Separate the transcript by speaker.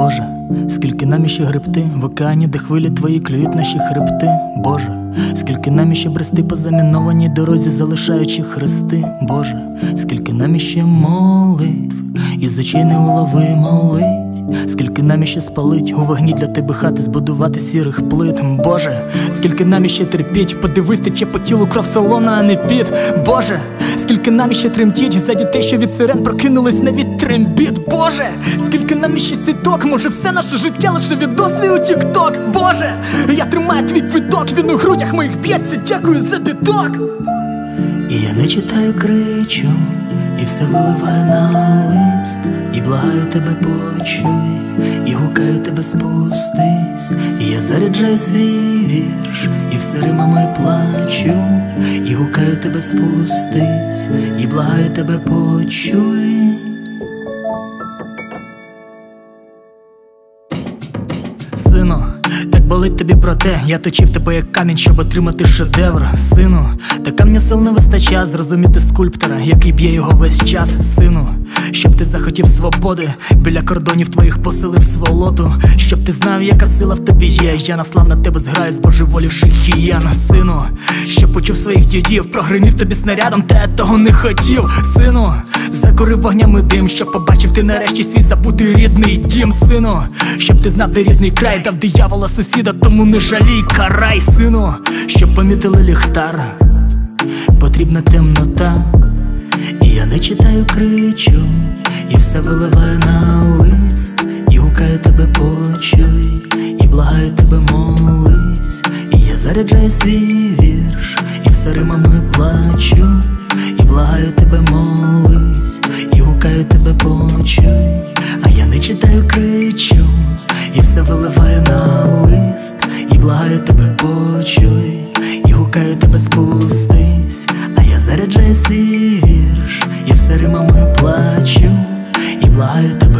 Speaker 1: Боже, скільки нам іще гребти в океані, де хвилі твої клюють наші хребти. Боже, скільки нам іще брести по замінованій дорозі, залишаючи хрести. Боже, скільки нам іще молитв, і з очей неуловимо лить. Скільки нам іще спалить у вогні для тебе хати, збудувати сірих плит. Боже, скільки нам іще терпіть, подивись, тече по тілу кров солона, а не піт. Боже, скільки нам іще тремтіть за дітей, що від сирен прокинулись на від трембіт. Боже, скільки нам іще сіток, може все наше життя лише відос твій у тік-ток. Боже, я тримаю твій квиток, він у грудях моїх б'ється, дякую за біток. І я не читаю, кричу, і все виливаю на лист. І благаю тебе, почуй, і гукаю тебе, спустись. І я заряджаю свій вірш, і все римами плачу. І гукаю тебе, спустись, і благаю тебе, почуй. Сину, так болить тобі про те, я точив тебе як камінь, щоб отримати шедевр. Сину, та камня сил не вистачає зрозуміти скульптора, який б'є його весь час. Сину, щоб ти захотів свободи, біля кордонів твоїх посилив сволоту. Щоб ти знав, яка сила в тобі є, я наслав на тебе зграю збожеволівших хіян. Сину, щоб почув своїх дідів, прогримів тобі снарядом, та я того не хотів. Сину, закурив вогнями дим, щоб побачив ти нарешті свій забутий рідний дім. Сину, щоб ти знав, де рідний край, дав диявола сусіда, тому не жалій, карай. Сину, щоб помітили ліхтар, потрібна темнота. І я не читаю, кричу, і все виливаю на лист. І гукаю тебе, почуй, і благаю тебе, молись. І я заряджаю свій вірш, і все римами плачу. І благаю тебе, молись, і гукаю тебе, почуй. А я не читаю, кричу, і все виливаю на лист. І благаю тебе, почуй, і гукаю тебе, спустись. А я заряджаю свій вірш, і все римами плачу. І благаю тебе,